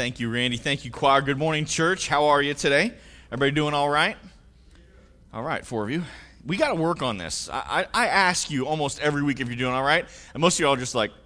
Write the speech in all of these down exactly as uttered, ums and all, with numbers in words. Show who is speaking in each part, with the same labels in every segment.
Speaker 1: Thank you, Randy. Thank you, choir. Good morning, church. How are you today? Everybody doing all right? All right, four of you. We got to work on this. I, I, I ask you almost every week if you're doing all right, and most of you all are just like,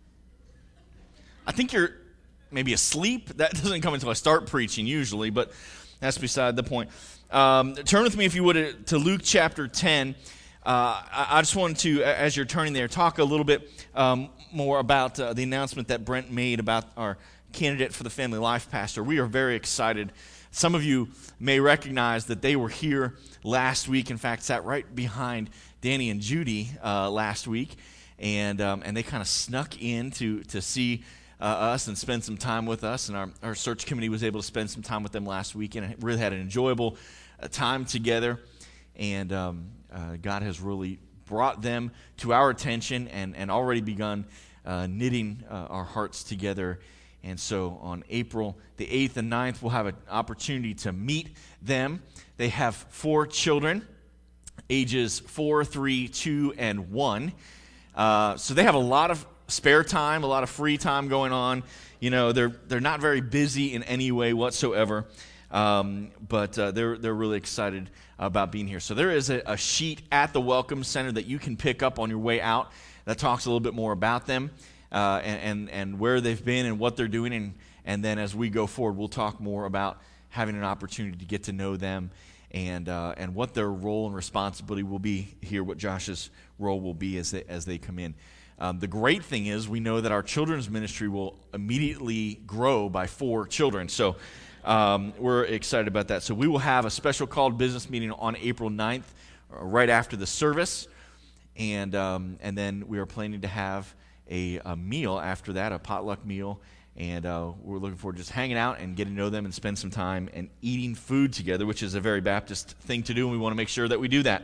Speaker 1: I think you're maybe asleep. That doesn't come until I start preaching usually, but that's beside the point. Um, turn with me, if you would, to Luke chapter ten. Uh, I, I just wanted to, as you're turning there, talk a little bit um, more about uh, the announcement that Brent made about our candidate for the Family Life Pastor. We are very excited. Some of you may recognize that they were here last week. In fact, sat right behind Danny and Judy uh, last week, and um, and they kind of snuck in to to see uh, us and spend some time with us. And our, our search committee was able to spend some time with them last week, and really had an enjoyable uh, time together. And um, uh, God has really brought them to our attention and, and already begun uh, knitting uh, our hearts together. And so on April the eighth and ninth, we'll have an opportunity to meet them. They have four children, ages four, three, two, and one. Uh, so they have a lot of spare time, a lot of free time going on. You know, they're they're not very busy in any way whatsoever. Um, but uh, they're they're really excited about being here. So there is a, a sheet at the Welcome Center that you can pick up on your way out that talks a little bit more about them uh, and, and and where they've been and what they're doing. And, and then as we go forward, we'll talk more about having an opportunity to get to know them and uh, and what their role and responsibility will be here, what Josh's role will be as they, as they come in. Um, the great thing is we know that our children's ministry will immediately grow by four children. So Um, we're excited about that. So we will have a special called business meeting on April ninth, uh, right after the service, and um, and then we are planning to have a, a meal after that, a potluck meal, and uh, we're looking forward to just hanging out and getting to know them and spend some time and eating food together, which is a very Baptist thing to do, and we want to make sure that we do that.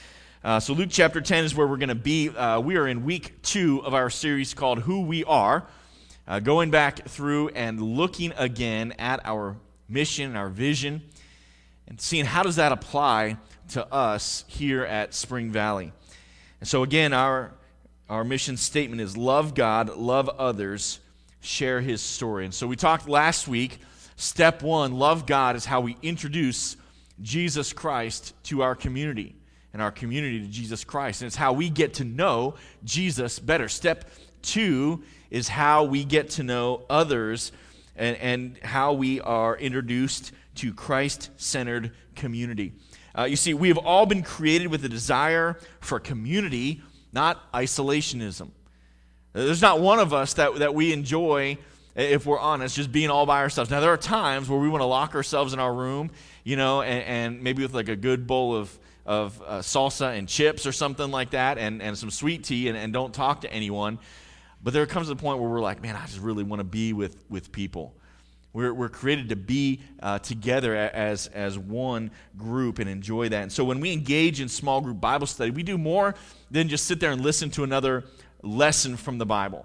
Speaker 1: Uh, so Luke chapter ten is where we're going to be. Uh, we are in week two of our series called Who We Are, uh, going back through and looking again at our mission, our vision, and seeing how does that apply to us here at Spring Valley. And so again, our our mission statement is love God, love others, share His story. And so we talked last week, step one, love God, is how we introduce Jesus Christ to our community, and our community to Jesus Christ. And it's how we get to know Jesus better. Step two is how we get to know others And, and how we are introduced to Christ-centered community. Uh, you see, we have all been created with a desire for community, not isolationism. There's not one of us that, that we enjoy, if we're honest, just being all by ourselves. Now, there are times where we want to lock ourselves in our room, you know, and, and maybe with like a good bowl of, of uh, salsa and chips or something like that, and, and some sweet tea, and, and don't talk to anyone. But there comes a point where we're like, man, I just really want to be with, with people. We're we're created to be uh, together as as one group and enjoy that. And so when we engage in small group Bible study, we do more than just sit there and listen to another lesson from the Bible.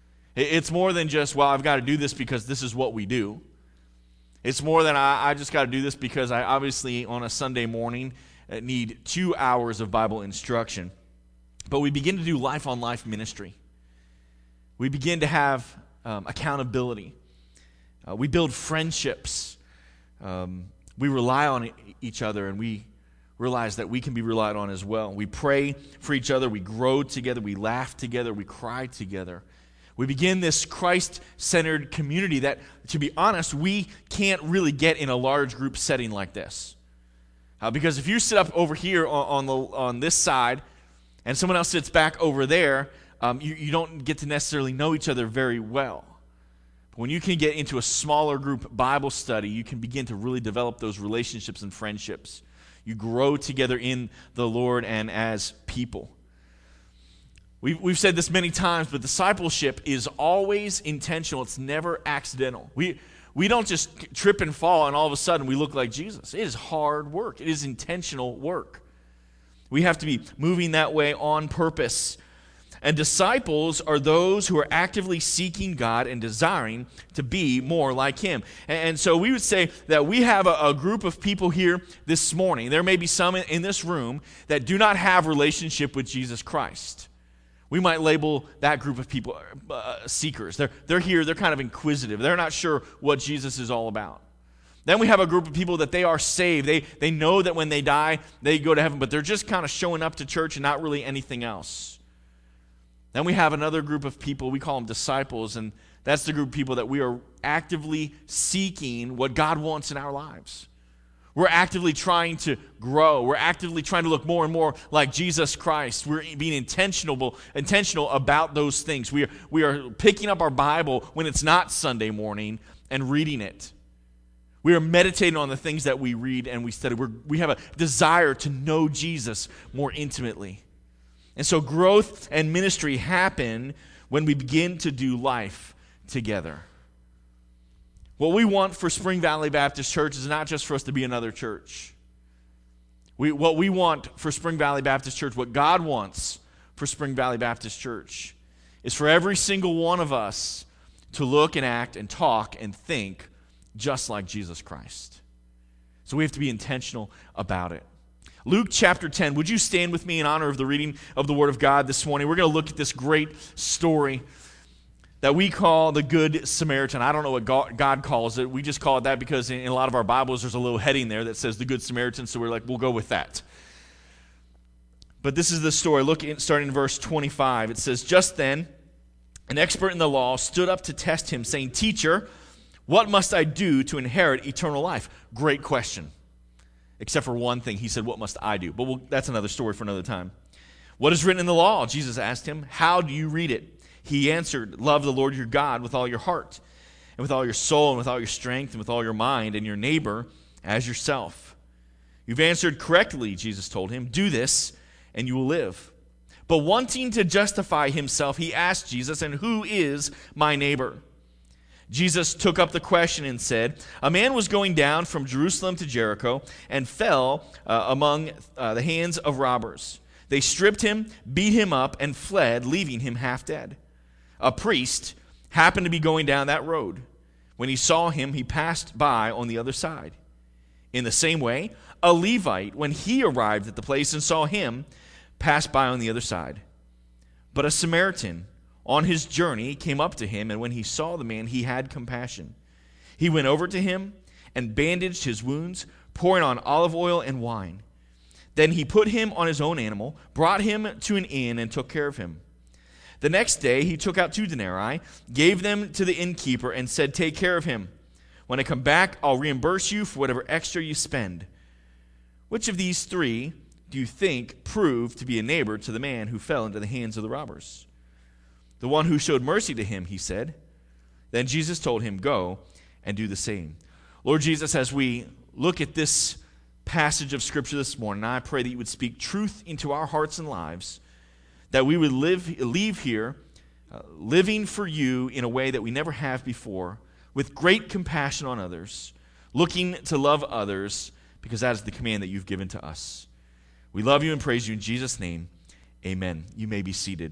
Speaker 1: It's more than just, well, I've got to do this because this is what we do. It's more than I, I just got to do this because I obviously on a Sunday morning need two hours of Bible instruction. But we begin to do life-on-life ministry. We begin to have um, accountability. Uh, we build friendships. Um, we rely on e- each other, and we realize that we can be relied on as well. We pray for each other. We grow together. We laugh together. We cry together. We begin this Christ-centered community that, to be honest, we can't really get in a large group setting like this. Uh, because if you sit up over here on, on, the, on this side, and someone else sits back over there, um, you, you don't get to necessarily know each other very well. When you can get into a smaller group Bible study, you can begin to really develop those relationships and friendships. You grow together in the Lord and as people. We've, we've said this many times, but discipleship is always intentional. It's never accidental. We, we don't just trip and fall and all of a sudden we look like Jesus. It is hard work. It is intentional work. We have to be moving that way on purpose. And disciples are those who are actively seeking God and desiring to be more like Him. And, and so we would say that we have a, a group of people here this morning. There may be some in, in this room that do not have relationship with Jesus Christ. We might label that group of people uh, seekers. They're, they're here, they're kind of inquisitive. They're not sure what Jesus is all about. Then we have a group of people that they are saved. They, they know that when they die, they go to heaven, but they're just kind of showing up to church and not really anything else. Then we have another group of people, we call them disciples, and that's the group of people that we are actively seeking what God wants in our lives. We're actively trying to grow. We're actively trying to look more and more like Jesus Christ. We're being intentional, intentional about those things. We are, we are picking up our Bible when it's not Sunday morning and reading it. We are meditating on the things that we read and we study. We're, we have a desire to know Jesus more intimately. And so growth and ministry happen when we begin to do life together. What we want for Spring Valley Baptist Church is not just for us to be another church. We, what we want for Spring Valley Baptist Church, what God wants for Spring Valley Baptist Church, is for every single one of us to look and act and talk and think just like Jesus Christ. So we have to be intentional about it. Luke chapter ten, would you stand with me in honor of the reading of the Word of God this morning? We're going to look at this great story that we call the Good Samaritan. I don't know what God calls it. We just call it that because in a lot of our Bibles there's a little heading there that says the Good Samaritan, so we're like, we'll go with that. But this is the story. Look, at, starting in verse twenty-five. It says, "Just then, an expert in the law stood up to test him, saying, 'Teacher, what must I do to inherit eternal life?'" Great question. Except for one thing. He said, "What must I do?" But we'll, that's another story for another time. "What is written in the law?" Jesus asked him. "How do you read it?" He answered, "Love the Lord your God with all your heart, and with all your soul, and with all your strength, and with all your mind, and your neighbor as yourself." "You've answered correctly," Jesus told him. "Do this, and you will live." But wanting to justify himself, he asked Jesus, "And who is my neighbor?" Jesus took up the question and said, "A man was going down from Jerusalem to Jericho and fell uh, among uh, the hands of robbers. They stripped him, beat him up, and fled, leaving him half dead. A priest happened to be going down that road. When he saw him, he passed by on the other side. In the same way, a Levite, when he arrived at the place and saw him, passed by on the other side. But a Samaritan, on his journey, came up to him, and when he saw the man, he had compassion. He went over to him and bandaged his wounds, pouring on olive oil and wine. Then he put him on his own animal, brought him to an inn, and took care of him. The next day he took out two denarii, gave them to the innkeeper, and said, 'Take care of him. When I come back, I'll reimburse you for whatever extra you spend.' Which of these three do you think proved to be a neighbor to the man who fell into the hands of the robbers?" "The one who showed mercy to him," he said. Then Jesus told him, "Go and do the same." Lord Jesus, as we look at this passage of Scripture this morning, I pray that you would speak truth into our hearts and lives, that we would live, leave here uh, living for you in a way that we never have before, with great compassion on others, looking to love others, because that is the command that you've given to us. We love you and praise you in Jesus' name. Amen. You may be seated.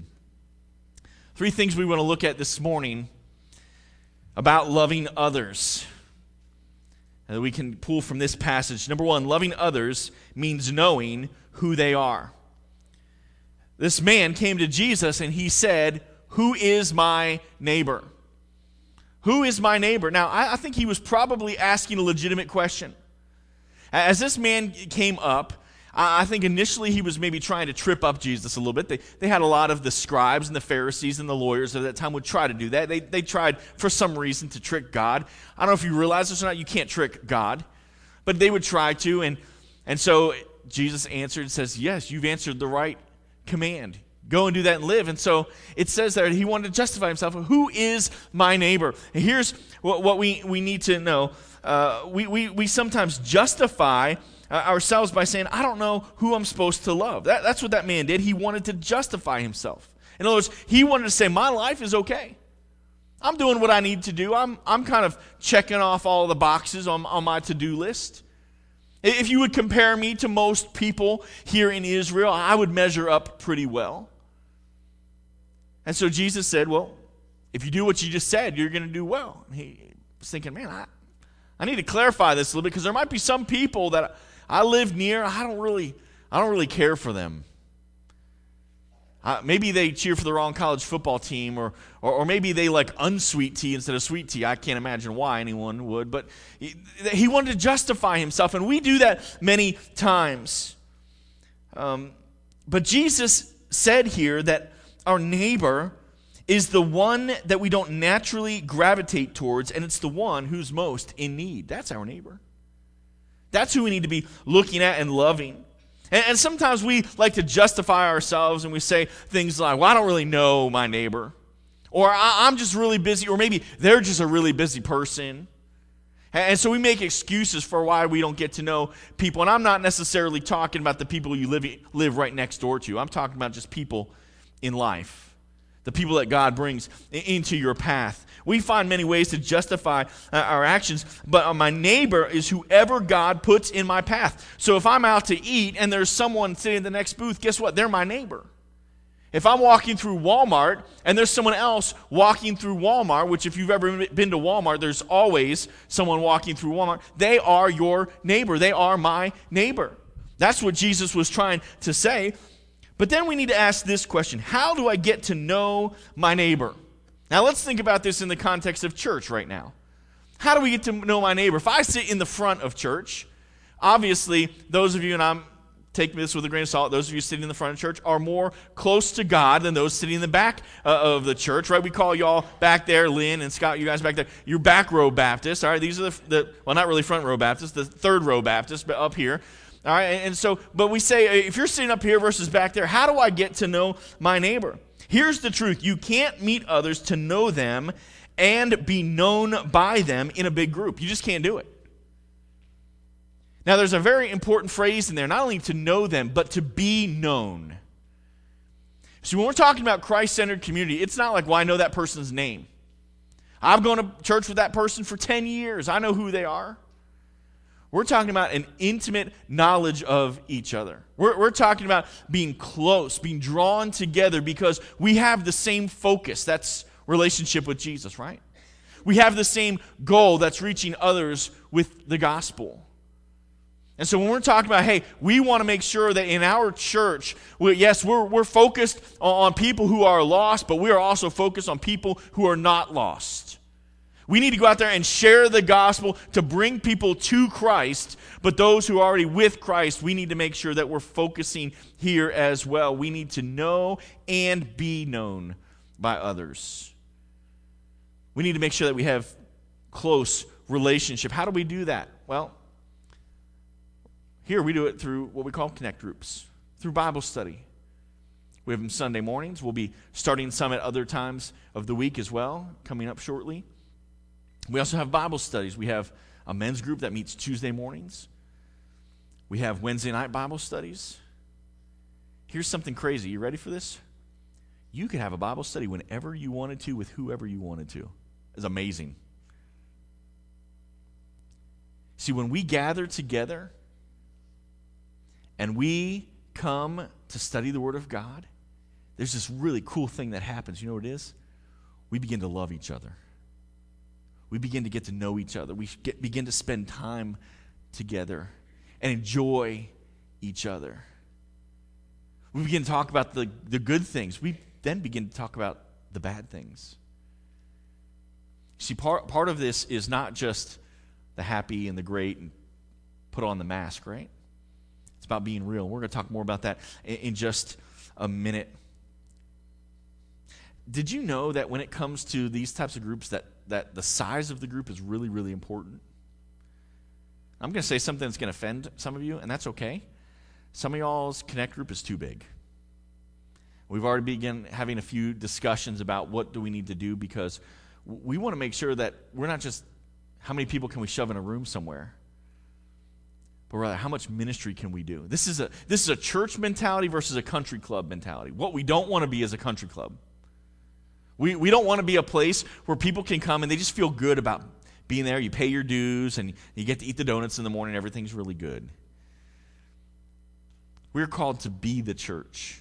Speaker 1: Three things we want to look at this morning about loving others that we can pull from this passage. Number one, loving others means knowing who they are. This man came to Jesus and he said, "Who is my neighbor?" Who is my neighbor? Now, I, I think he was probably asking a legitimate question. As this man came up, I, I think initially he was maybe trying to trip up Jesus a little bit. They, they had a lot of the scribes and the Pharisees and the lawyers of that time would try to do that. They, they tried for some reason to trick God. I don't know if you realize this or not, you can't trick God. But they would try to, and, and so Jesus answered and says, "Yes, you've answered the right command. Go and do that and live." And so it says that he wanted to justify himself. Who is my neighbor? And here's what, what we, we need to know. Uh, we, we, we sometimes justify uh, ourselves by saying, "I don't know who I'm supposed to love." That, that's what that man did. He wanted to justify himself. In other words, he wanted to say, my life is okay. I'm doing what I need to do. I'm, I'm kind of checking off all the boxes on, on my to-do list. If you would compare me to most people here in Israel, I would measure up pretty well. And so Jesus said, well, if you do what you just said, you're going to do well. And he was thinking, man, I, I need to clarify this a little bit, because there might be some people that I live near, I don't really, I don't really care for them. Uh, maybe they cheer for the wrong college football team, or, or or maybe they like unsweet tea instead of sweet tea. I can't imagine why anyone would, but he, he wanted to justify himself, and we do that many times. Um, but Jesus said here that our neighbor is the one that we don't naturally gravitate towards, and it's the one who's most in need. That's our neighbor. That's who we need to be looking at and loving. And, and sometimes we like to justify ourselves, and we say things like, well, I don't really know my neighbor. Or I'm just really busy. Or maybe they're just a really busy person. And so we make excuses for why we don't get to know people. And I'm not necessarily talking about the people you live, live right next door to. I'm talking about just people in life. The people that God brings into your path. We find many ways to justify uh, our actions, but uh, my neighbor is whoever God puts in my path. So if I'm out to eat and there's someone sitting in the next booth, guess what? They're my neighbor. If I'm walking through Walmart and there's someone else walking through Walmart, which if you've ever been to Walmart, there's always someone walking through Walmart. They are your neighbor. They are my neighbor. That's what Jesus was trying to say. But then we need to ask this question: how do I get to know my neighbor? Now let's think about this in the context of church right now. How do we get to know my neighbor? If I sit in the front of church, obviously those of you, and I'm taking this with a grain of salt, those of you sitting in the front of church are more close to God than those sitting in the back uh, of the church, right? We call y'all back there, Lynn and Scott, you guys back there, you're back row Baptists, all right? These are the, the well, not really front row Baptists, the third row Baptists, but up here. All right, and so, but we say, if you're sitting up here versus back there, how do I get to know my neighbor? Here's the truth. You can't meet others to know them and be known by them in a big group. You just can't do it. Now, there's a very important phrase in there, not only to know them, but to be known. So when we're talking about Christ-centered community, it's not like, well, I know that person's name. I've gone to church with that person for ten years. I know who they are. We're talking about an intimate knowledge of each other. We're, we're talking about being close, being drawn together because we have the same focus. That's relationship with Jesus, right? We have the same goal. That's reaching others with the gospel. And so when we're talking about, hey, we want to make sure that in our church, we, yes, we're, we're focused on people who are lost, but we are also focused on people who are not lost. We need to go out there and share the gospel to bring people to Christ, but those who are already with Christ, we need to make sure that we're focusing here as well. We need to know and be known by others. We need to make sure that we have close relationship. How do we do that? Well, here we do it through what we call connect groups, through Bible study. We have them Sunday mornings. We'll be starting some at other times of the week as well, coming up shortly. We also have Bible studies. We have a men's group that meets Tuesday mornings. We have Wednesday night Bible studies. Here's something crazy. You ready for this? You could have a Bible study whenever you wanted to with whoever you wanted to. It's amazing. See, when we gather together and we come to study the Word of God, there's this really cool thing that happens. You know what it is? We begin to love each other. We begin to get to know each other. We get, begin to spend time together and enjoy each other. We begin to talk about the, the good things. We then begin to talk about the bad things. See, part, part of this is not just the happy and the great and put on the mask, right? It's about being real. We're going to talk more about that in, in just a minute. Did you know that when it comes to these types of groups that, that the size of the group is really, really important? I'm going to say something that's going to offend some of you, and that's okay. Some of y'all's connect group is too big. We've already begun having a few discussions about what do we need to do because we want to make sure that we're not just how many people can we shove in a room somewhere, but rather how much ministry can we do. This is a this is a church mentality versus a country club mentality. What we don't want to be is a country club. We we don't want to be a place where people can come and they just feel good about being there. You pay your dues and you get to eat the donuts in the morning. Everything's really good. We're called to be the church.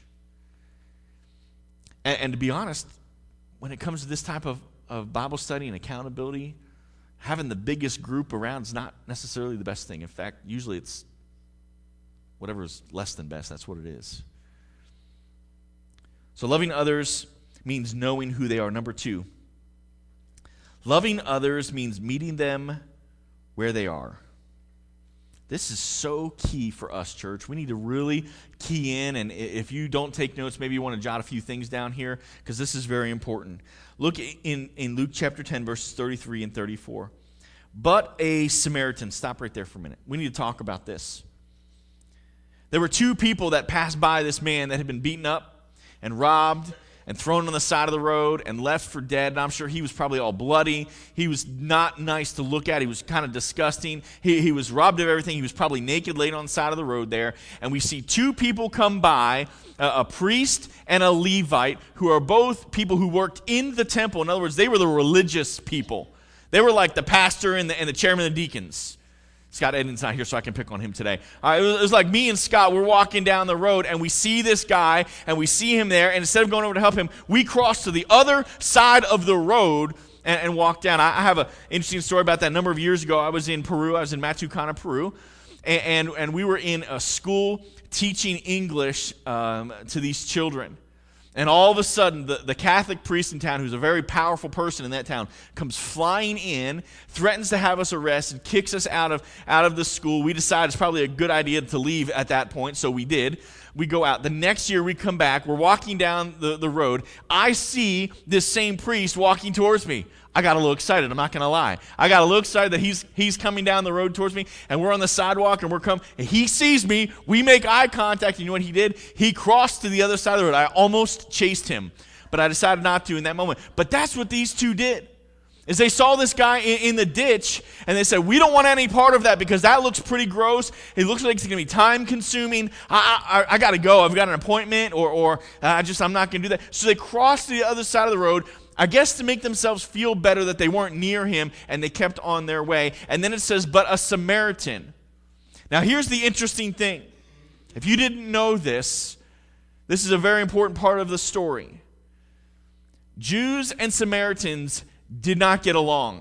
Speaker 1: And, and to be honest, when it comes to this type of, of Bible study and accountability, having the biggest group around is not necessarily the best thing. In fact, usually it's whatever is less than best. That's what it is. So loving others means knowing who they are. Number two, loving others means meeting them where they are. This is so key for us, church. We need to really key in, and if you don't take notes, maybe you want to jot a few things down here, because this is very important. Look in, in Luke chapter ten, verses thirty-three and thirty-four. But a Samaritan, stop right there for a minute. We need to talk about this. There were two people that passed by this man that had been beaten up and robbed and thrown on the side of the road and left for dead. And I'm sure he was probably all bloody. He was not nice to look at. He was kind of disgusting. He, he was robbed of everything. He was probably naked, laid on the side of the road there. And we see two people come by, a, a priest and a Levite, who are both people who worked in the temple. In other words, they were the religious people. They were like the pastor and the, and the chairman of the deacons. Scott Eden's not here, so I can pick on him today. All right, it, was, it was like me and Scott, we're walking down the road, and we see this guy, and we see him there, and instead of going over to help him, we cross to the other side of the road and, and walk down. I, I have an interesting story about that. A number of years ago, I was in Peru. I was in Matucana, Peru, and, and, and we were in a school teaching English um, to these children. And all of a sudden, the, the Catholic priest in town, who's a very powerful person in that town, comes flying in, threatens to have us arrested, kicks us out of, out of the school. We decide it's probably a good idea to leave at that point, so we did. We go out. The next year, we come back. We're walking down the, the road. I see this same priest walking towards me. I got a little excited. I'm not going to lie. I got a little excited that he's he's coming down the road towards me, and we're on the sidewalk, and we're coming. And he sees me. We make eye contact, and you know what he did? He crossed to the other side of the road. I almost chased him, but I decided not to in that moment. But that's what these two did, is they saw this guy in, in the ditch, and they said, we don't want any part of that because that looks pretty gross. It looks like it's going to be time-consuming. I, I, I got to go. I've got an appointment, or, or I just, I'm not going to do that. So they crossed to the other side of the road, I guess to make themselves feel better that they weren't near him, and they kept on their way. And then it says, but a Samaritan. Now here's the interesting thing. If you didn't know this, this is a very important part of the story. Jews and Samaritans did not get along.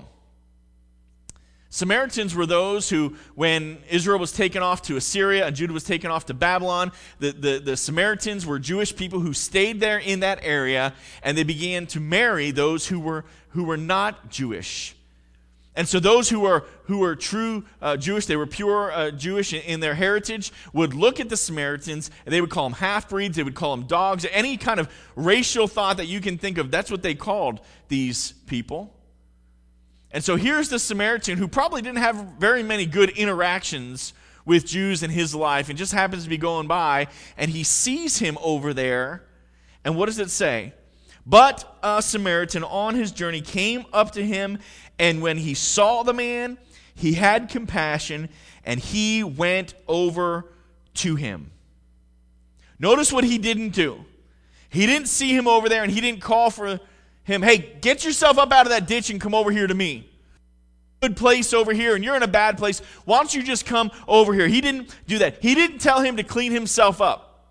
Speaker 1: Samaritans were those who, when Israel was taken off to Assyria and Judah was taken off to Babylon, the, the, the Samaritans were Jewish people who stayed there in that area, and they began to marry those who were who were not Jewish. And so those who were who were true uh, Jewish, they were pure uh, Jewish in, in their heritage, would look at the Samaritans, and they would call them half-breeds, they would call them dogs, any kind of racial thought that you can think of. That's what they called these people. And so here's the Samaritan who probably didn't have very many good interactions with Jews in his life and just happens to be going by, and he sees him over there. And what does it say? But a Samaritan on his journey came up to him, and when he saw the man, he had compassion, and he went over to him. Notice what he didn't do. He didn't see him over there, and he didn't call for him, hey, get yourself up out of that ditch and come over here to me. Good place over here, and you're in a bad place. Why don't you just come over here? He didn't do that. He didn't tell him to clean himself up.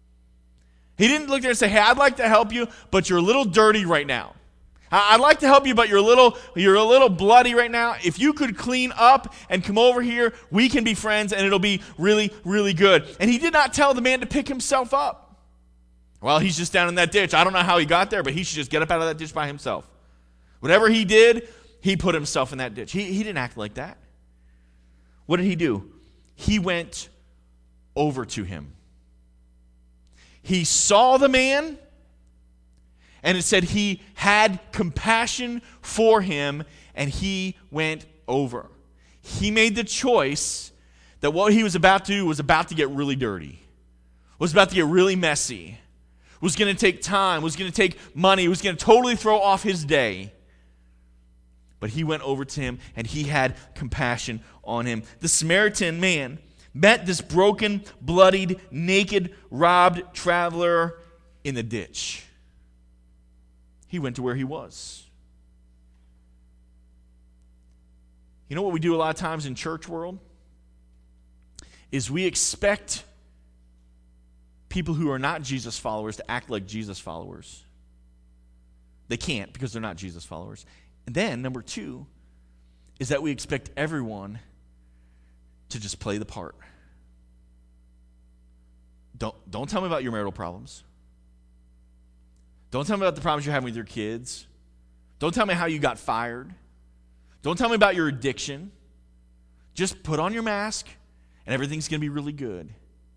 Speaker 1: He didn't look there and say, hey, I'd like to help you, but you're a little dirty right now. I'd like to help you, but you're a little, you're a little bloody right now. If you could clean up and come over here, we can be friends, and it'll be really, really good. And he did not tell the man to pick himself up. Well, he's just down in that ditch. I don't know how he got there, but he should just get up out of that ditch by himself. Whatever he did, he put himself in that ditch. He, he didn't act like that. What did he do? He went over to him. He saw the man, and it said he had compassion for him, and he went over. He made the choice that what he was about to do was about to get really dirty, was about to get really messy, was going to take time, was going to take money, was going to totally throw off his day. But he went over to him, and he had compassion on him. The Samaritan man met this broken, bloodied, naked, robbed traveler in the ditch. He went to where he was. You know what we do a lot of times in church world? Is we expect people who are not Jesus followers to act like Jesus followers. They can't because they're not Jesus followers. And then, number two, is that we expect everyone to just play the part. Don't, don't tell me about your marital problems. Don't tell me about the problems you're having with your kids. Don't tell me how you got fired. Don't tell me about your addiction. Just put on your mask and everything's going to be really good.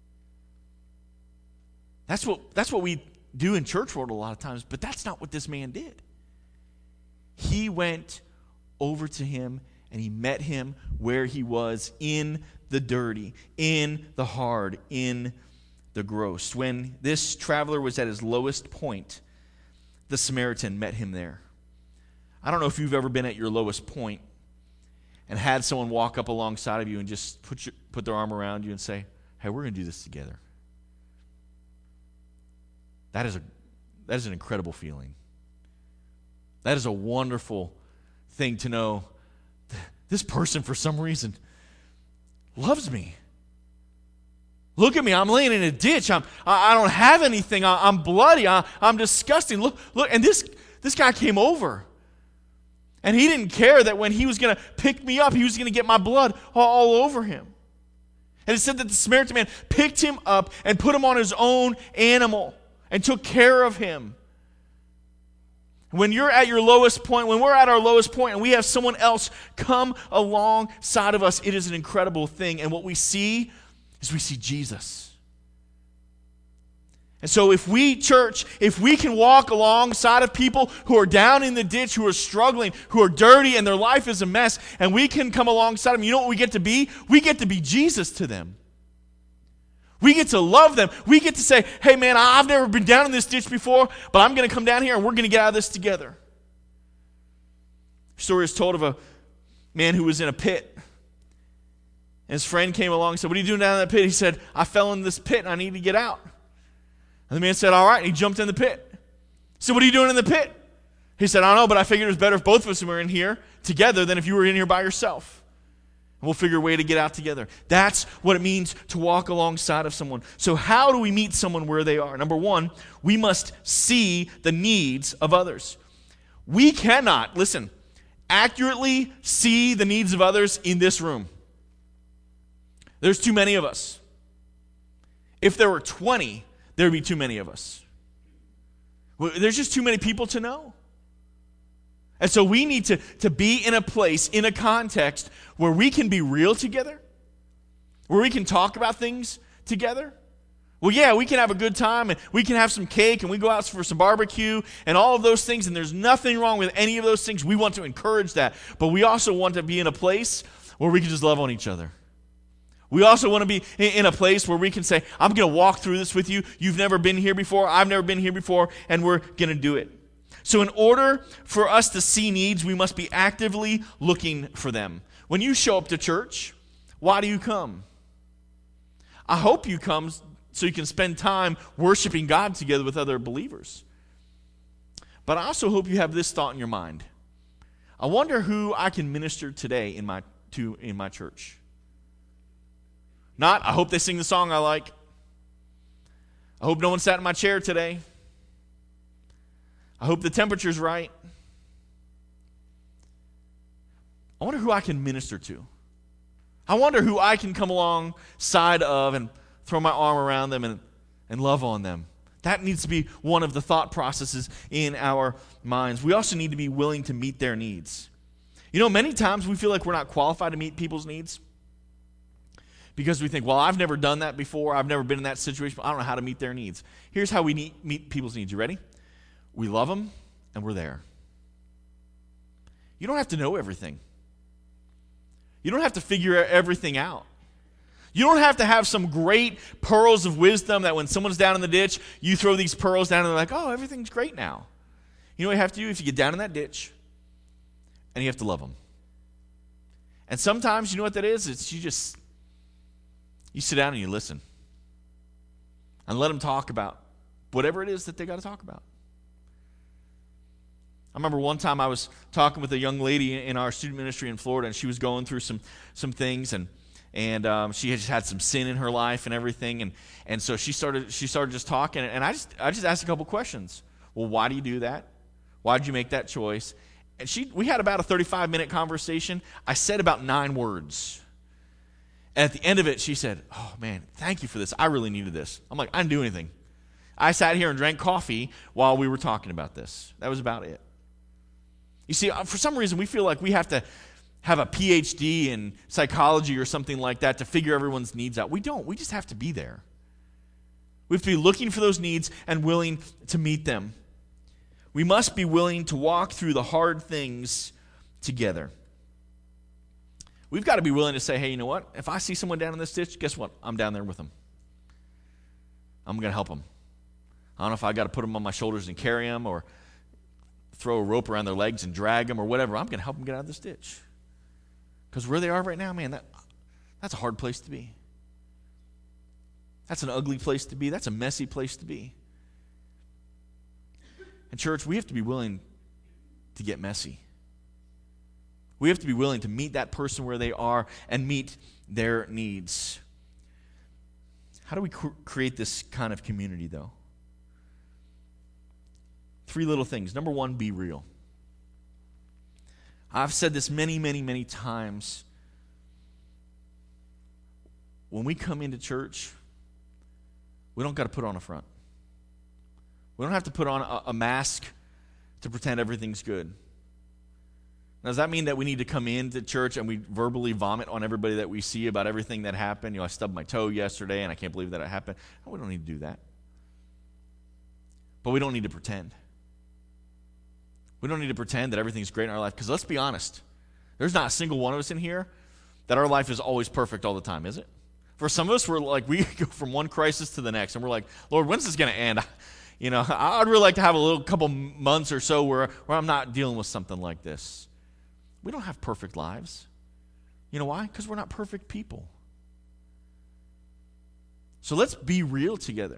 Speaker 1: That's what, that's what we do in church world a lot of times, but that's not what this man did. He went over to him and he met him where he was, in the dirty, in the hard, in the gross. When this traveler was at his lowest point, the Samaritan met him there. I don't know if you've ever been at your lowest point and had someone walk up alongside of you and just put your, put their arm around you and say, hey, we're going to do this together. That is a that is an incredible feeling. That is a wonderful thing to know. This person, for some reason, loves me. Look at me. I'm laying in a ditch. I'm, I, I don't have anything. I, I'm bloody. I, I'm disgusting. Look, look. And this, this guy came over. And he didn't care that when he was going to pick me up, he was going to get my blood all, all over him. And it said that the Samaritan man picked him up and put him on his own animal and took care of him. When you're at your lowest point, when we're at our lowest point and we have someone else come alongside of us, it is an incredible thing. And what we see is we see Jesus. And so if we, church, if we can walk alongside of people who are down in the ditch, who are struggling, who are dirty, and their life is a mess, and we can come alongside them, you know what we get to be? We get to be Jesus to them. We get to love them. We get to say, hey man, I've never been down in this ditch before, but I'm going to come down here and we're going to get out of this together. A story is told of a man who was in a pit. And his friend came along and said, what are you doing down in that pit? He said, I fell in this pit and I need to get out. And the man said, all right. And he jumped in the pit. He said, what are you doing in the pit? He said, I don't know, but I figured it was better if both of us were in here together than if you were in here by yourself. We'll figure a way to get out together. That's what it means to walk alongside of someone. So how do we meet someone where they are? Number one, we must see the needs of others. We cannot, listen, accurately see the needs of others in this room. There's too many of us. If there were twenty, there would be too many of us. There's just too many people to know. And so we need to, to be in a place, in a context, where we can be real together, where we can talk about things together. Well, yeah, we can have a good time, and we can have some cake, and we go out for some barbecue, and all of those things, and there's nothing wrong with any of those things. We want to encourage that. But we also want to be in a place where we can just love on each other. We also want to be in a place where we can say, I'm going to walk through this with you. You've never been here before. I've never been here before, and we're going to do it. So in order for us to see needs, we must be actively looking for them. When you show up to church, why do you come? I hope you come so you can spend time worshiping God together with other believers. But I also hope you have this thought in your mind. I wonder who I can minister today in my to in my church. Not, I hope they sing the song I like. I hope no one sat in my chair today. I hope the temperature's right. I wonder who I can minister to. I wonder who I can come alongside of and throw my arm around them and, and love on them. That needs to be one of the thought processes in our minds. We also need to be willing to meet their needs. You know, many times we feel like we're not qualified to meet people's needs because we think, well, I've never done that before. I've never been in that situation. I don't know how to meet their needs. Here's how we meet, meet people's needs. You ready? We love them, and we're there. You don't have to know everything. You don't have to figure everything out. You don't have to have some great pearls of wisdom that when someone's down in the ditch, you throw these pearls down and they're like, oh, everything's great now. You know what you have to do if you get down in that ditch? And you have to love them. And sometimes, you know what that is? It's you just, you sit down and you listen. And let them talk about whatever it is that they got to talk about. I remember one time I was talking with a young lady in our student ministry in Florida, and she was going through some some things, and and um, she had just had some sin in her life and everything, and and so she started she started just talking, and I just I just asked a couple questions. Well, why do you do that? Why did you make that choice? And she we had about a thirty-five minute conversation. I said about nine words. And at the end of it, she said, "Oh man, thank you for this. I really needed this." I'm like, "I didn't do anything. I sat here and drank coffee while we were talking about this. That was about it. You see, for some reason, we feel like we have to have a P H D in psychology or something like that to figure everyone's needs out. We don't. We just have to be there. We have to be looking for those needs and willing to meet them. We must be willing to walk through the hard things together. We've got to be willing to say, hey, you know what? If I see someone down in this ditch, guess what? I'm down there with them. I'm going to help them. I don't know if I got to put them on my shoulders and carry them or throw a rope around their legs and drag them or whatever. I'm going to help them get out of this ditch. Because where they are right now, man, that that's a hard place to be. That's an ugly place to be. That's a messy place to be. And church, we have to be willing to get messy. We have to be willing to meet that person where they are and meet their needs. How do we cr- create this kind of community, though? Three little things. Number one, be real. I've said this many, many, many times. When we come into church, we don't got to put on a front. We don't have to put on a, a mask to pretend everything's good. Now, does that mean that we need to come into church and we verbally vomit on everybody that we see about everything that happened? You know, I stubbed my toe yesterday and I can't believe that it happened. No, we don't need to do that. But we don't need to pretend. We don't need to pretend that everything's great in our life. Because let's be honest, there's not a single one of us in here that our life is always perfect all the time, is it? For some of us, we're like, we go from one crisis to the next, and we're like, Lord, when's this going to end? You know, I'd really like to have a little couple months or so where, where I'm not dealing with something like this. We don't have perfect lives. You know why? Because we're not perfect people. So let's be real together.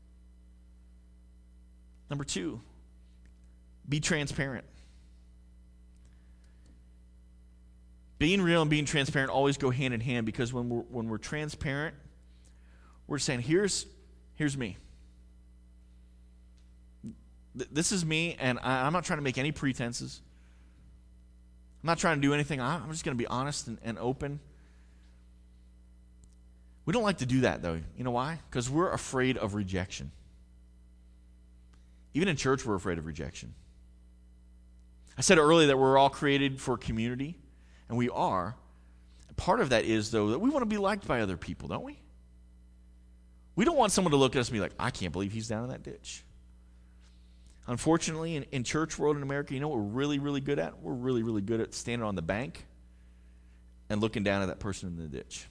Speaker 1: Number two, be transparent. Being real and being transparent always go hand in hand, because when we're, when we're transparent, we're saying, here's, here's me. Th- this is me, and I, I'm not trying to make any pretenses. I'm not trying to do anything. I, I'm just going to be honest and, and open. We don't like to do that, though. You know why? Because we're afraid of rejection. Even in church, we're afraid of rejection. I said earlier that we're all created for community, and we are. Part of that is, though, that we want to be liked by other people, don't we? We don't want someone to look at us and be like, I can't believe he's down in that ditch. Unfortunately, in, in church world in America, you know what we're really, really good at? We're really, really good at standing on the bank and looking down at that person in the ditch.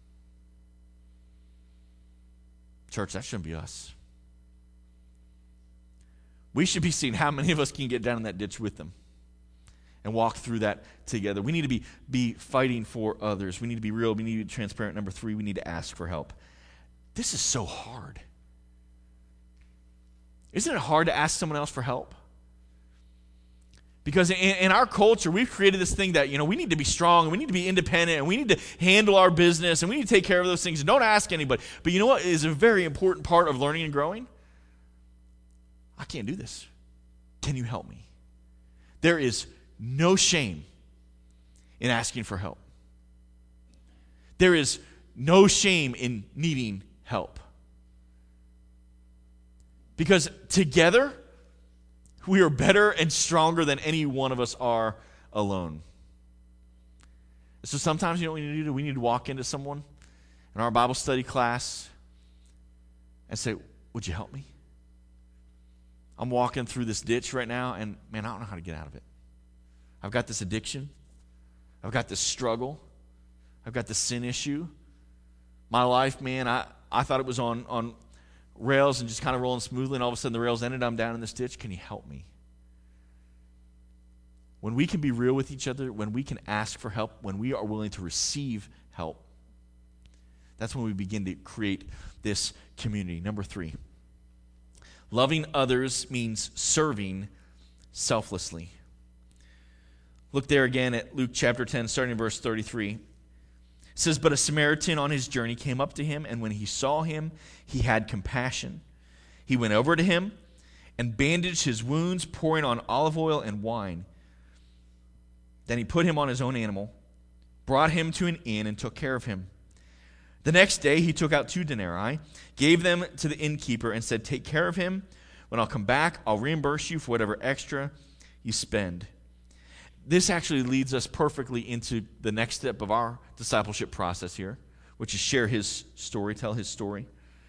Speaker 1: Church, that shouldn't be us. We should be seeing how many of us can get down in that ditch with them and walk through that together. We need to be, be fighting for others. We need to be real. We need to be transparent. Number three, we need to ask for help. This is so hard. Isn't it hard to ask someone else for help? Because in, in our culture, we've created this thing that, you know, we need to be strong, and we need to be independent, and we need to handle our business, and we need to take care of those things, and don't ask anybody. But you know what is a very important part of learning and growing? I can't do this. Can you help me? There is no shame in asking for help. There is no shame in needing help. Because together, we are better and stronger than any one of us are alone. So sometimes, you know what we need to do? We need to walk into someone in our Bible study class and say, would you help me? I'm walking through this ditch right now, and man, I don't know how to get out of it. I've got this addiction. I've got this struggle. I've got this sin issue. My life, man, I, I thought it was on, on rails and just kind of rolling smoothly, and all of a sudden the rails ended. I'm down in this ditch. Can you help me? When we can be real with each other, when we can ask for help, when we are willing to receive help, that's when we begin to create this community. Number three, loving others means serving selflessly. Look there again at Luke chapter ten, starting in verse thirty-three. It says, but a Samaritan on his journey came up to him, and when he saw him, he had compassion. He went over to him and bandaged his wounds, pouring on olive oil and wine. Then he put him on his own animal, brought him to an inn, and took care of him. The next day he took out two denarii, gave them to the innkeeper, and said, take care of him. When I'll come back, I'll reimburse you for whatever extra you spend. This actually leads us perfectly into the next step of our discipleship process here, which is share his story, tell his story.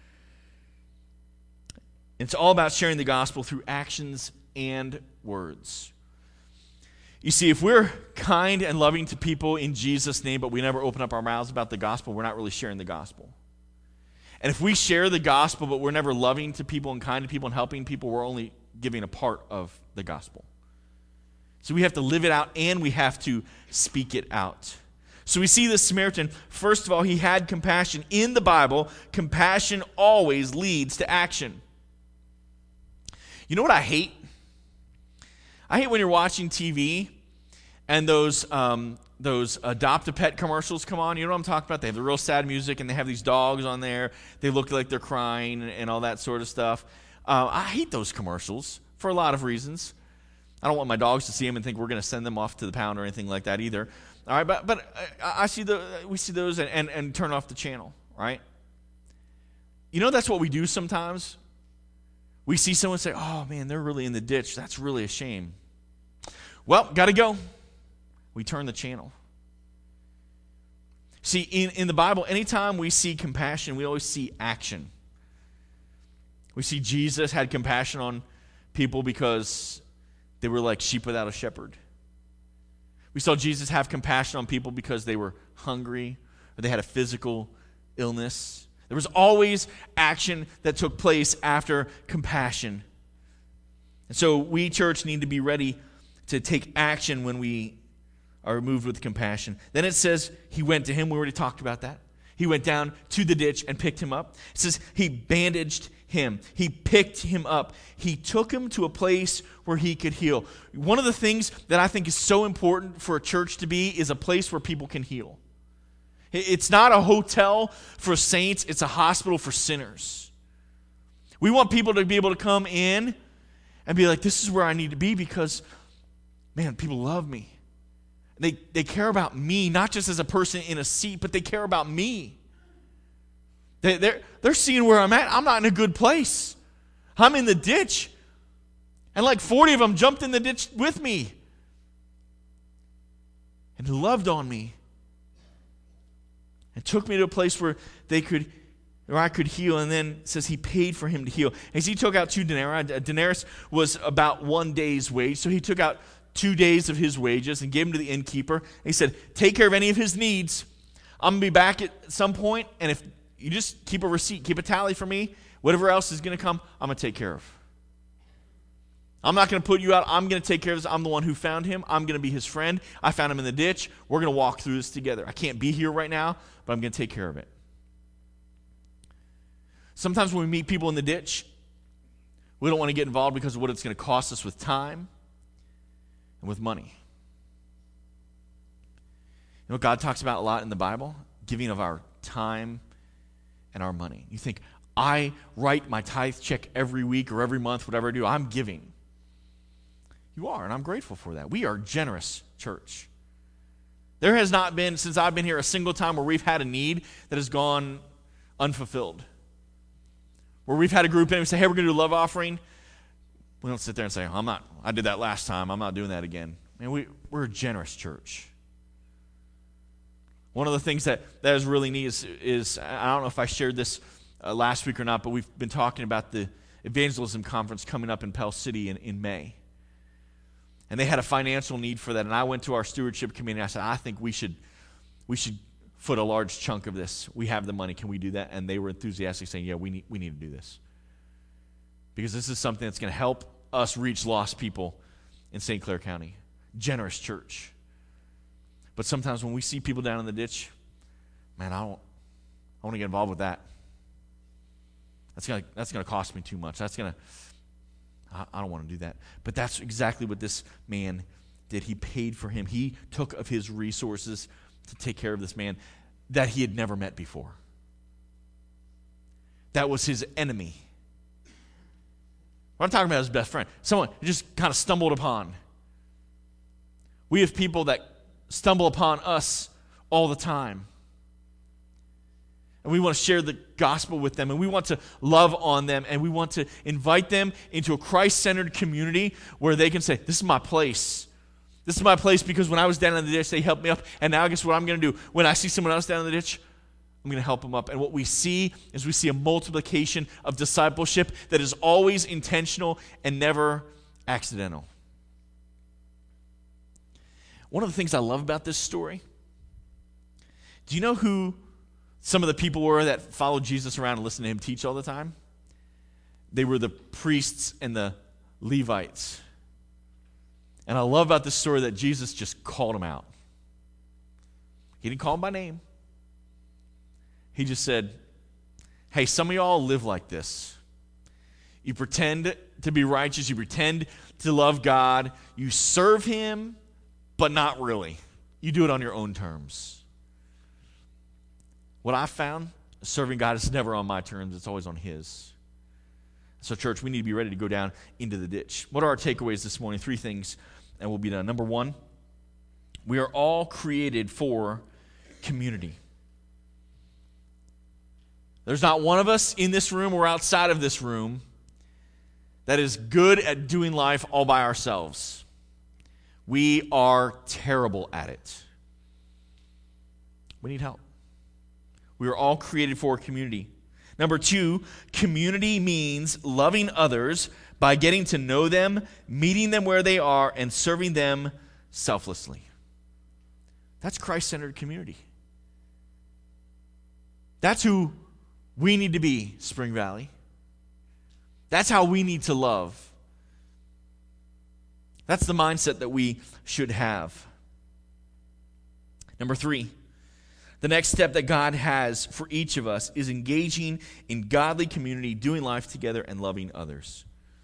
Speaker 1: It's all about sharing the gospel through actions and words. You see, if we're kind and loving to people in Jesus' name, but we never open up our mouths about the gospel, we're not really sharing the gospel. And if we share the gospel, but we're never loving to people and kind to people and helping people, we're only giving a part of the gospel. So we have to live it out and we have to speak it out. So we see this Samaritan, first of all, he had compassion. In the Bible, compassion always leads to action. You know what I hate? I hate when you're watching T V and those um, those adopt a pet commercials come on. You know what I'm talking about? They have the real sad music and they have these dogs on there. They look like they're crying and, and all that sort of stuff. Uh, I hate those commercials for a lot of reasons. I don't want my dogs to see them and think we're going to send them off to the pound or anything like that either. All right, but but I, I see the we see those and, and, and turn off the channel, right? You know that's what we do sometimes. We see someone say, oh, man, they're really in the ditch. That's really a shame. Well, got to go. We turn the channel. See, in, in the Bible, anytime we see compassion, we always see action. We see Jesus had compassion on people because they were like sheep without a shepherd. We saw Jesus have compassion on people because they were hungry or they had a physical illness. There was always action that took place after compassion. And so we, church, need to be ready to take action when we are moved with compassion. Then it says he went to him. We already talked about that. He went down to the ditch and picked him up. It says he bandaged him. He picked him up. He took him to a place where he could heal. One of the things that I think is so important for a church to be is a place where people can heal. It's not a hotel for saints. It's a hospital for sinners. We want people to be able to come in and be like, this is where I need to be because, man, people love me. They, they care about me, not just as a person in a seat, but they care about me. They, they're, they're seeing where I'm at. I'm not in a good place. I'm in the ditch. And like forty of them jumped in the ditch with me and loved on me. And took me to a place where they could, where I could heal. And then it says he paid for him to heal. As he took out two denarii, a denarius was about one day's wage. So he took out two days of his wages and gave them to the innkeeper. And he said, take care of any of his needs. I'm going to be back at some point, and if you just keep a receipt, keep a tally for me, whatever else is going to come, I'm going to take care of. I'm not going to put you out. I'm going to take care of this. I'm the one who found him. I'm going to be his friend. I found him in the ditch. We're going to walk through this together. I can't be here right now, but I'm going to take care of it. Sometimes when we meet people in the ditch, we don't want to get involved because of what it's going to cost us with time and with money. You know what God talks about a lot in the Bible? Giving of our time and our money. You think, I write my tithe check every week or every month, whatever I do, I'm giving. You are, and I'm grateful for that. We are a generous church. There has not been, since I've been here, a single time where we've had a need that has gone unfulfilled. Where we've had a group in and say, hey, we're going to do a love offering. We don't sit there and say, I'm not, I did that last time, I'm not doing that again. Man, we, we're a generous church. One of the things that, that is really neat is, is, I don't know if I shared this uh, last week or not, but we've been talking about the evangelism conference coming up in Pell City in, in May. And they had a financial need for that. And I went to our stewardship committee and I said, I think we should we should foot a large chunk of this. We have the money. Can we do that? And they were enthusiastic saying, yeah, we need, we need to do this. Because this is something that's going to help us reach lost people in Saint Clair County. Generous church. But sometimes when we see people down in the ditch, man, I don't I want to get involved with that. That's going to that's going to cost me too much. That's going to I don't want to do that. But that's exactly what this man did. He paid for him. He took of his resources to take care of this man that he had never met before. That was his enemy. What I'm talking about is his best friend. Someone who just kind of stumbled upon. We have people that stumble upon us all the time. And we want to share the gospel with them, and we want to love on them, and we want to invite them into a Christ-centered community where they can say, this is my place. This is my place because when I was down in the ditch, they helped me up, and now guess what I'm going to do? When I see someone else down in the ditch, I'm going to help them up. And what we see is we see a multiplication of discipleship that is always intentional and never accidental. One of the things I love about this story, do you know who some of the people were that followed Jesus around and listened to him teach all the time? They were the priests and the Levites. And I love about this story that Jesus just called them out. He didn't call them by name. He just said, hey, some of y'all live like this. You pretend to be righteous. You pretend to love God. You serve him, but not really. You do it on your own terms. What I found, serving God is never on my terms. It's always on his. So, church, we need to be ready to go down into the ditch. What are our takeaways this morning? Three things, and we'll be done. Number one, we are all created for community. There's not one of us in this room or outside of this room that is good at doing life all by ourselves. We are terrible at it. We need help. We are all created for community. Number two, community means loving others by getting to know them, meeting them where they are, and serving them selflessly. That's Christ-centered community. That's who we need to be, Spring Valley. That's how we need to love. That's the mindset that we should have. Number three, the next step that God has for each of us is engaging in godly community, doing life together, and loving others.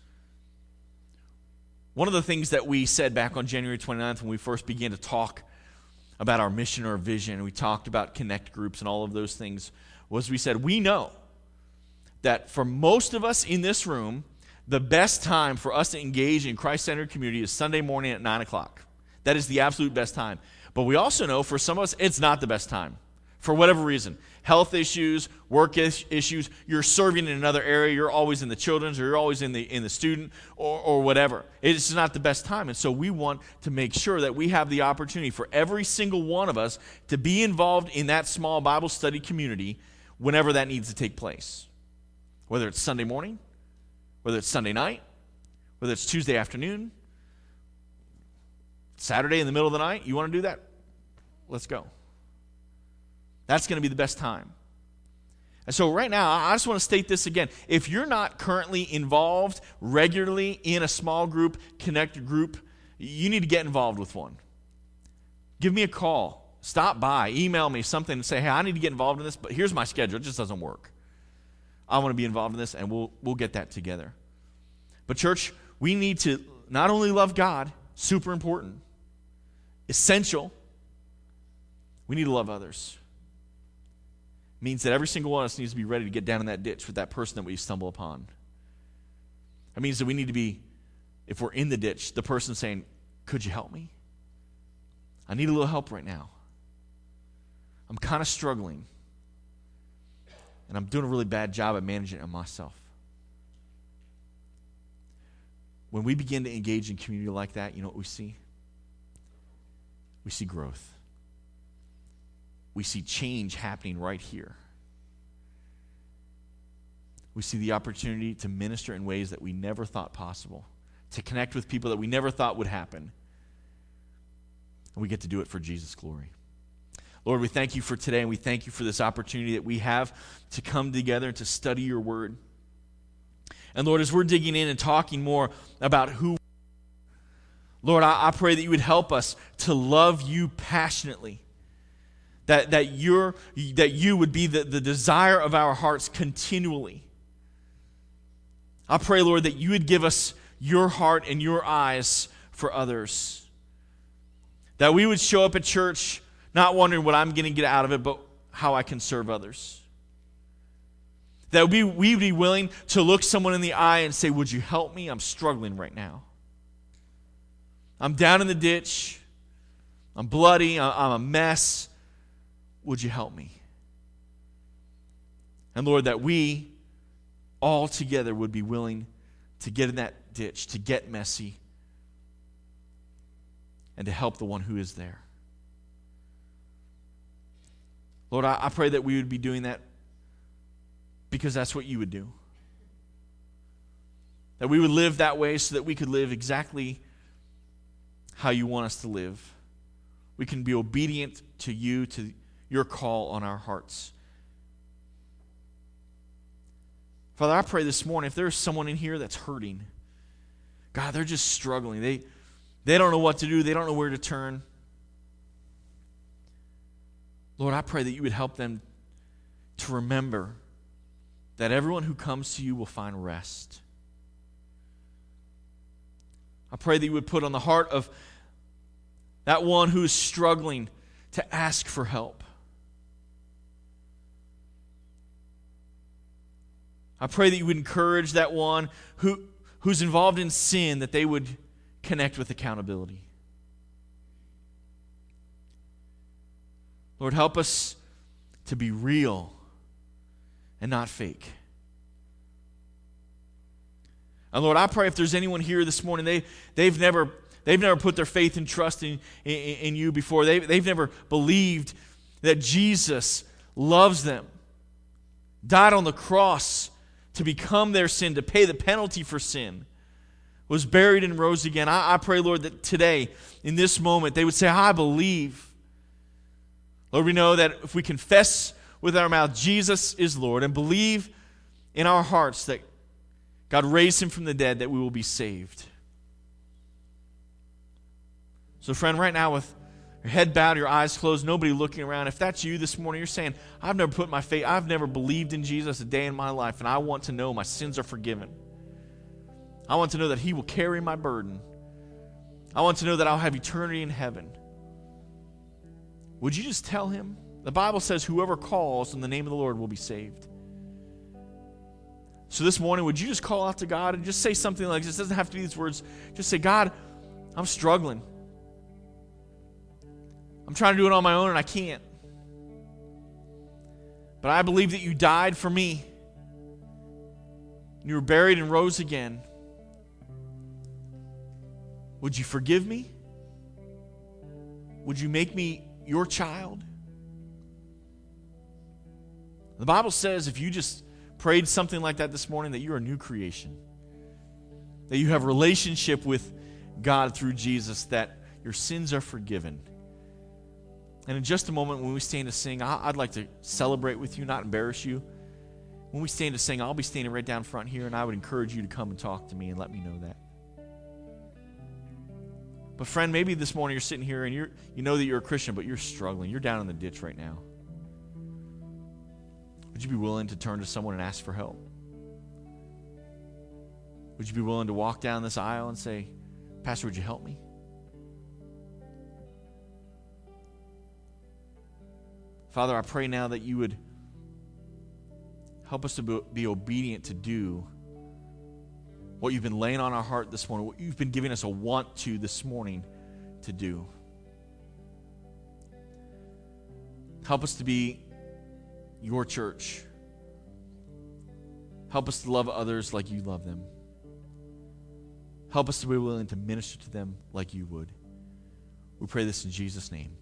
Speaker 1: One of the things that we said back on January twenty-ninth when we first began to talk about our mission or vision, and we talked about connect groups and all of those things, was we said we know that for most of us in this room, the best time for us to engage in Christ-centered community is Sunday morning at nine o'clock. That is the absolute best time. But we also know for some of us, it's not the best time. For whatever reason. Health issues, work is- issues, you're serving in another area, you're always in the children's, or you're always in the in the student, or, or whatever. It's not the best time. And so we want to make sure that we have the opportunity for every single one of us to be involved in that small Bible study community whenever that needs to take place. Whether it's Sunday morning, whether it's Sunday night, whether it's Tuesday afternoon, Saturday in the middle of the night, you want to do that? Let's go. That's going to be the best time. And so right now, I just want to state this again. If you're not currently involved regularly in a small group, connected group, you need to get involved with one. Give me a call. Stop by. Email me something and say, hey, I need to get involved in this, but here's my schedule. It just doesn't work. I want to be involved in this, and we'll we'll get that together. But church, we need to not only love God, super important, essential, we need to love others. It means that every single one of us needs to be ready to get down in that ditch with that person that we stumble upon. It means that we need to be, if we're in the ditch, the person saying, could you help me? I need a little help right now. I'm kind of struggling. And I'm doing a really bad job at managing it myself. When we begin to engage in community like that, you know what we see? We see growth. We see change happening right here. We see the opportunity to minister in ways that we never thought possible, to connect with people that we never thought would happen. And we get to do it for Jesus' glory. Lord, we thank you for today, and we thank you for this opportunity that we have to come together and to study your word. And Lord, as we're digging in and talking more about who, Lord, I, I pray that you would help us to love you passionately. That, that, you're, that you would be the, the desire of our hearts continually. I pray, Lord, that you would give us your heart and your eyes for others. That we would show up at church not wondering what I'm going to get out of it, but how I can serve others. That we we would be willing to look someone in the eye and say, would you help me? I'm struggling right now. I'm down in the ditch. I'm bloody. I'm a mess. Would you help me? And Lord, that we all together would be willing to get in that ditch, to get messy, and to help the one who is there. Lord, I, I pray that we would be doing that because that's what you would do. That we would live that way so that we could live exactly how you want us to live. We can be obedient to you, to your call on our hearts. Father, I pray this morning, if there's someone in here that's hurting, God, they're just struggling. They, they don't know what to do. They don't know where to turn. Lord, I pray that you would help them to remember that everyone who comes to you will find rest. I pray that you would put on the heart of that one who is struggling to ask for help. I pray that you would encourage that one who, who's involved in sin, that they would connect with accountability. Lord, help us to be real and not fake. And Lord, I pray if there's anyone here this morning, they, they've never they've never put their faith and trust in, in, in you before. They, they've never believed that Jesus loves them, died on the cross to become their sin, to pay the penalty for sin, was buried and rose again. I, I pray, Lord, that today, in this moment, they would say, I believe. Lord, we know that if we confess with our mouth Jesus is Lord and believe in our hearts that God raised him from the dead, that we will be saved. So friend, right now with your head bowed, your eyes closed, nobody looking around, if that's you this morning, you're saying, I've never put my faith, I've never believed in Jesus a day in my life, and I want to know my sins are forgiven. I want to know that he will carry my burden. I want to know that I'll have eternity in heaven. Would you just tell him? The Bible says whoever calls in the name of the Lord will be saved. So this morning, would you just call out to God and just say something like this? It doesn't have to be these words. Just say, God, I'm struggling. I'm trying to do it on my own and I can't. But I believe that you died for me. You were buried and rose again. Would you forgive me? Would you make me your child? The Bible says if you just prayed something like that this morning, that you're a new creation. That you have a relationship with God through Jesus, that your sins are forgiven. And in just a moment when we stand to sing, I'd like to celebrate with you, not embarrass you. When we stand to sing, I'll be standing right down front here, and I would encourage you to come and talk to me and let me know that. But friend, maybe this morning you're sitting here and you're, you know that you're a Christian, but you're struggling. You're down in the ditch right now. Would you be willing to turn to someone and ask for help? Would you be willing to walk down this aisle and say, Pastor, would you help me? Father, I pray now that you would help us to be obedient to do what you've been laying on our heart this morning, what you've been giving us a want to this morning to do. Help us to be your church. Help us to love others like you love them. Help us to be willing to minister to them like you would. We pray this in Jesus' name.